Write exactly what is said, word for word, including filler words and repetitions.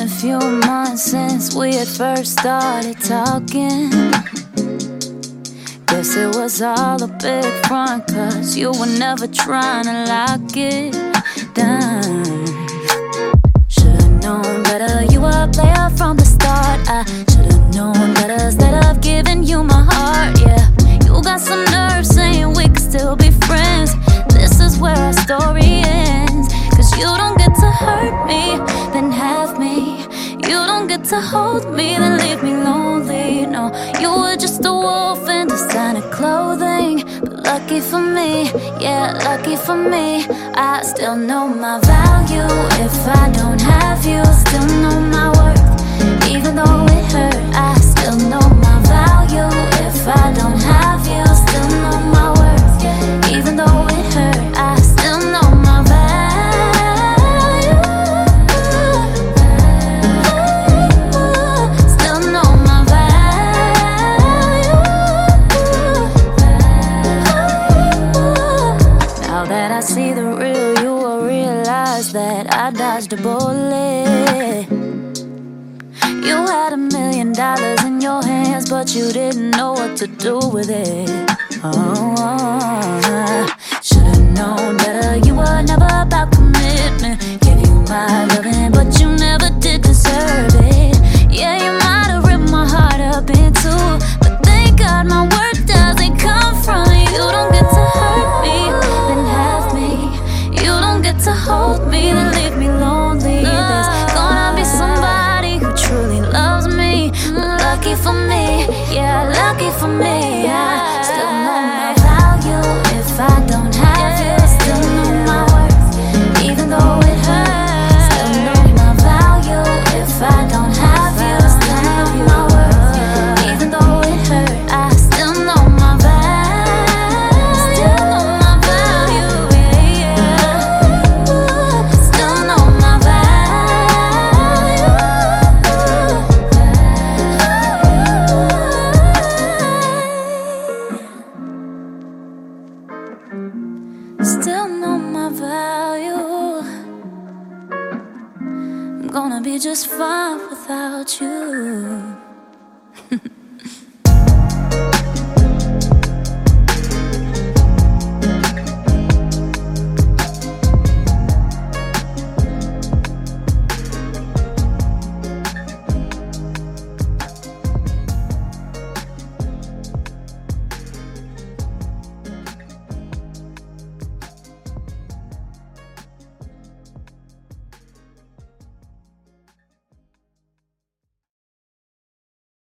a few months since we had first started talking. Guess it was all a big front, cause you were never trying to lock it down. Should've known better, you were a player from the start. I should've known better instead of giving you my heart, yeah. You got some nerve saying we could still be friends. This is where our story ends. Cause you don't get to hurt me, then have me. You don't get to hold me, then leave me lonely. No, you were just a wolf in designer clothing. But lucky for me, yeah, lucky for me, I still know my value. If I don't have you, still know my worth. Even though it hurt, I still know my value. If I don't have you, still know my worth. Even though it hurt, I still know my value. Still know my value. Now that I see the real you, will realize that I dodged a bullet. You had a million dollars in your hands, but you didn't know what to do with it. Oh, should've known better. You were never about commitment. Gave you my loving, but you never did deserve it. Yeah, you might have ripped my heart up in two, but thank God my worth doesn't come from you. You don't get to hurt me, then have me. You don't get to hold me, then leave me lonely. There's gonna be somebody who truly loves me. Lucky for me, yeah, lucky for me. I still know my value. If I don't have you, still know my worth. Even though it hurts, still know my value. If I don't have you, still know my worth. Even though it hurt, I still know my value. Still know my value, yeah, yeah. Still know my value. Still know my value. I'm gonna be just fine without you.